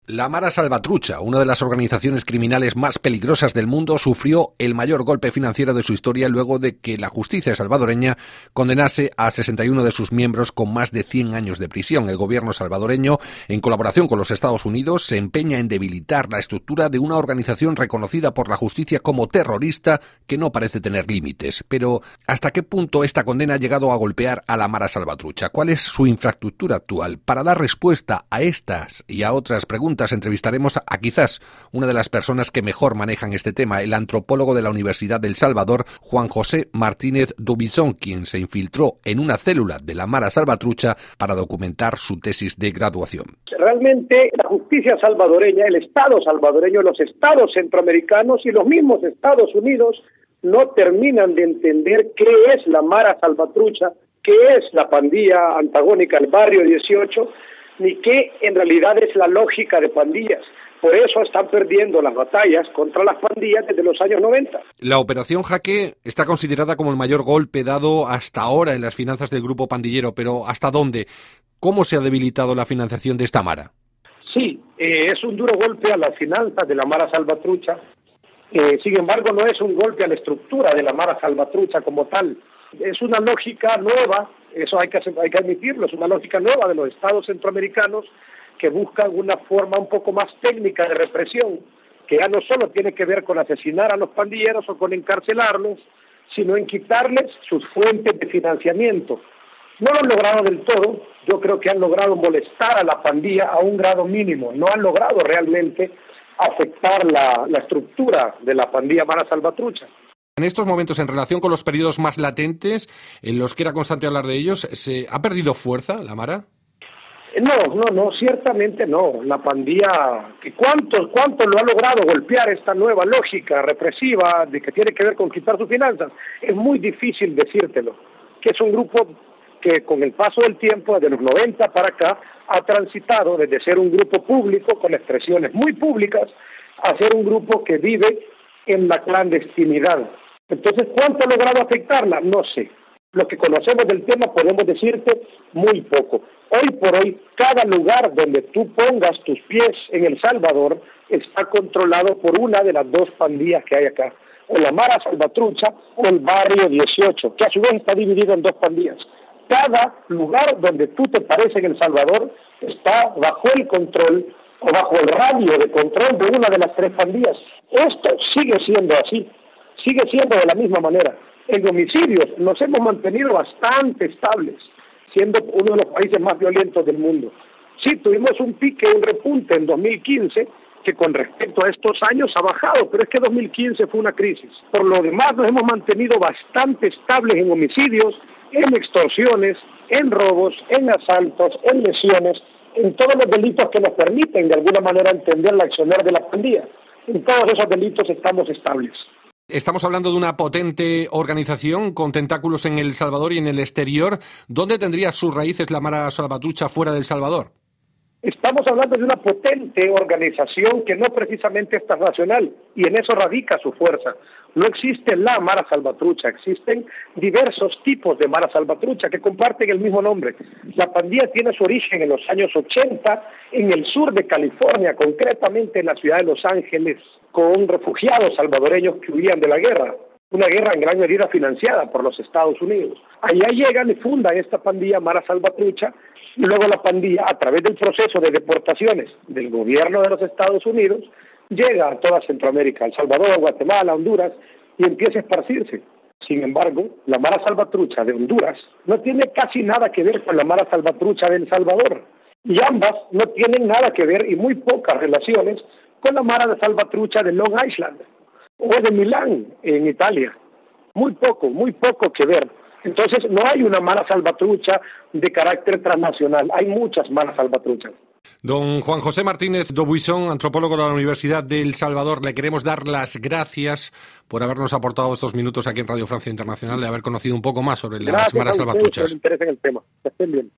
La Mara Salvatrucha, una de las organizaciones criminales más peligrosas del mundo, sufrió el mayor golpe financiero de su historia luego de que la justicia salvadoreña condenase a 61 de sus miembros con más de 100 años de prisión. El gobierno salvadoreño, en colaboración con los Estados Unidos, se empeña en debilitar la estructura de una organización reconocida por la justicia como terrorista que no parece tener límites. Pero, ¿hasta qué punto esta condena ha llegado a golpear a la Mara Salvatrucha? ¿Cuál es su infraestructura actual? Para dar respuesta a estas y a otras preguntas, entrevistaremos a quizás una de las personas que mejor manejan este tema, el antropólogo de la Universidad del Salvador, Juan José Martínez d'Aubisson, quien se infiltró en una célula de la Mara Salvatrucha para documentar su tesis de graduación. Realmente la justicia salvadoreña, el Estado salvadoreño, los Estados centroamericanos y los mismos Estados Unidos no terminan de entender qué es la Mara Salvatrucha, qué es la pandilla antagónica del Barrio 18, ni qué en realidad es la lógica de pandillas. Por eso están perdiendo las batallas contra las pandillas desde los años 90. La Operación Jaque está considerada como el mayor golpe dado hasta ahora en las finanzas del grupo pandillero, pero ¿hasta dónde? ¿Cómo se ha debilitado la financiación de esta Mara? Sí, es un duro golpe a las finanzas de la Mara Salvatrucha. Sin embargo, no es un golpe a la estructura de la Mara Salvatrucha como tal. Es una lógica nueva, eso hay que admitirlo, es una lógica nueva de los estados centroamericanos que buscan una forma un poco más técnica de represión, que ya no solo tiene que ver con asesinar a los pandilleros o con encarcelarlos, sino en quitarles sus fuentes de financiamiento. No lo han logrado del todo, yo creo que han logrado molestar a la pandilla a un grado mínimo, no han logrado realmente afectar la estructura de la pandilla Mara Salvatrucha. En estos momentos, en relación con los periodos más latentes, en los que era constante hablar de ellos, ¿se ha perdido fuerza la Mara? No, ciertamente no. La pandilla, ¿cuánto lo ha logrado golpear esta nueva lógica represiva de que tiene que ver con quitar sus finanzas? Es muy difícil decírtelo, que es un grupo que con el paso del tiempo, desde los 90 para acá, ha transitado desde ser un grupo público con expresiones muy públicas a ser un grupo que vive en la clandestinidad. Entonces, ¿cuánto ha logrado afectarla? No sé. Lo que conocemos del tema podemos decirte muy poco. Hoy por hoy, cada lugar donde tú pongas tus pies en El Salvador está controlado por una de las dos pandillas que hay acá, o la Mara Salvatrucha o el Barrio 18, que a su vez está dividido en dos pandillas. Cada lugar donde tú te pares en El Salvador está bajo el control o bajo el radio de control de una de las tres pandillas. Esto sigue siendo así, sigue siendo de la misma manera. En homicidios nos hemos mantenido bastante estables, siendo uno de los países más violentos del mundo. Sí, tuvimos un pique, un repunte en 2015, que con respecto a estos años ha bajado, pero es que 2015 fue una crisis. Por lo demás nos hemos mantenido bastante estables en homicidios, en extorsiones, en robos, en asaltos, en lesiones, en todos los delitos que nos permiten de alguna manera entender la accionar de la pandilla. En todos esos delitos estamos estables. Estamos hablando de una potente organización con tentáculos en El Salvador y en el exterior. ¿Dónde tendría sus raíces la Mara Salvatrucha fuera del Salvador? Estamos hablando de una potente organización que no precisamente es transnacional, y en eso radica su fuerza. No existe la Mara Salvatrucha, existen diversos tipos de Mara Salvatrucha que comparten el mismo nombre. La pandilla tiene su origen en los años 80 en el sur de California, concretamente en la ciudad de Los Ángeles, con refugiados salvadoreños que huían de la guerra. Una guerra en gran medida financiada por los Estados Unidos. Allá llegan y fundan esta pandilla Mara Salvatrucha, y luego la pandilla, a través del proceso de deportaciones del gobierno de los Estados Unidos, llega a toda Centroamérica, El Salvador, Guatemala, Honduras, y empieza a esparcirse. Sin embargo, la Mara Salvatrucha de Honduras no tiene casi nada que ver con la Mara Salvatrucha de El Salvador, y ambas no tienen nada que ver y muy pocas relaciones con la Mara Salvatrucha de Long Island o de Milán, en Italia. Muy poco que ver. Entonces, no hay una Mara Salvatrucha de carácter transnacional, hay muchas Maras Salvatruchas. Don Juan José Martínez d'Aubisson, antropólogo de la Universidad del Salvador, le queremos dar las gracias por habernos aportado estos minutos aquí en Radio Francia Internacional y haber conocido un poco más sobre las Maras Salvatruchas. Gracias a ustedes por el interés en el tema. Que estén bien.